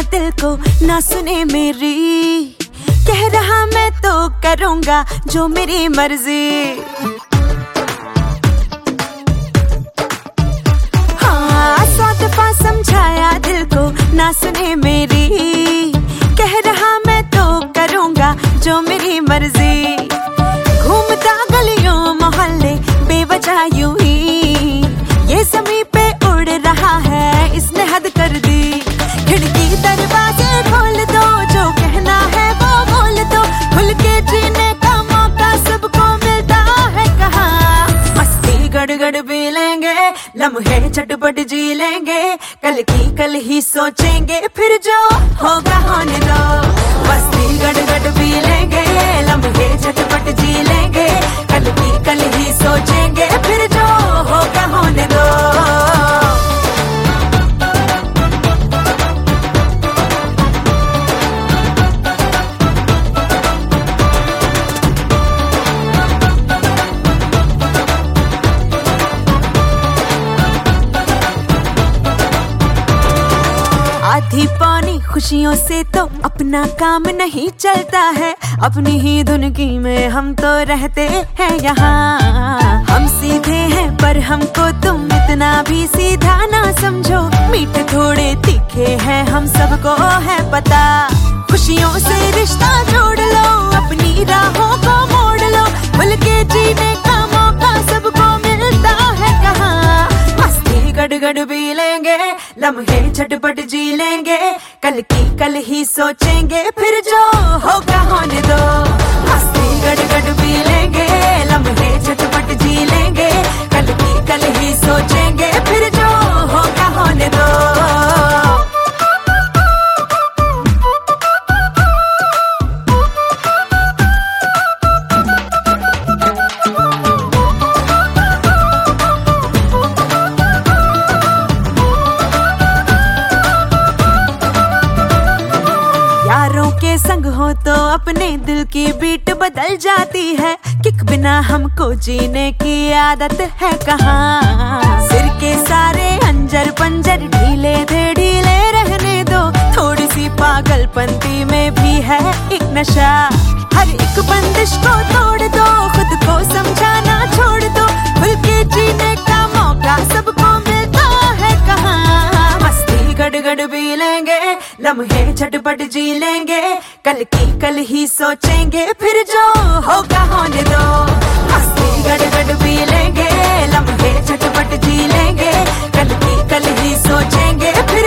दिल को ना सुने मेरी, कह रहा मैं तो करूँगा जो मेरी मर्जी। हाँ 100 दफा समझाया दिल को ना सुने मेरी, कह रहा मैं तो करूँगा जो मेरी मर्जी। घूमता गलियों मोहल्ले बेवजह यूं ही, ये ज़मीं पे उड़ रहा है इसने हद कर दी। खिड़की दरवाजे खोल दो, जो कहना है वो बोल दो, खुल के जीने का मौका सबको मिलता है कहाँ। मस्ती गड़गड़ पी लेंगे, लम्हे झटपट जी लेंगे, कल की कल ही सोचेंगे फिर जो होगा होने दो। मस्ती गड़गड़ पी लेंगे, लम्हे झटपट जी लेंगे, कल की कल ही सोचेंगे फिर जो होगा होने दो। आधी पौनी खुशियों से तो अपना काम नहीं चलता है, अपनी ही धुनकी में हम तो रहते हैं यहाँ। हम सीधे हैं पर हमको तुम इतना भी सीधा ना समझो, मीठे थोड़े तीखे हैं हम सबको है पता। खुशियों से रिश्ता जोड़ लो, अपनी राहों को मोड़ लो, खुल के जीने का मौका सबको मिलता है कहाँ। मस्ती गड़गड़ पी लेंगे, लम्हे झटपट जी लेंगे, कल की कल ही सोचेंगे फिर जो होगा होने दो। मस्ती गड़गड़ पी लेंगे, लम्हे झटपट जी लेंगे, कल की कल ही सोचेंगे फिर जो होगा होने दो। यारों के संग हो तो अपने दिल की बीट बदल जाती है, किक बिना हमको जीने की आदत है कहाँ। सिर के सारे अंजर पंजर ढीले थे ढीले रहने दो, थोड़ी सी पागलपंती में भी है एक नशा। हर एक बंदिश को तोड़ दो, खुद को समझाना छोड़ दो, खुल के जीने का मौका सबको मिलता है कहाँ। मस्ती गड़गड़ पी लेंगे, लम्हे झटपट जी लेंगे, कल की कल ही सोचेंगे फिर जो होगा होने दो। मस्ती गड़गड़ पी लेंगे, लम्हे झटपट जी लेंगे, कल की कल ही सोचेंगे फिर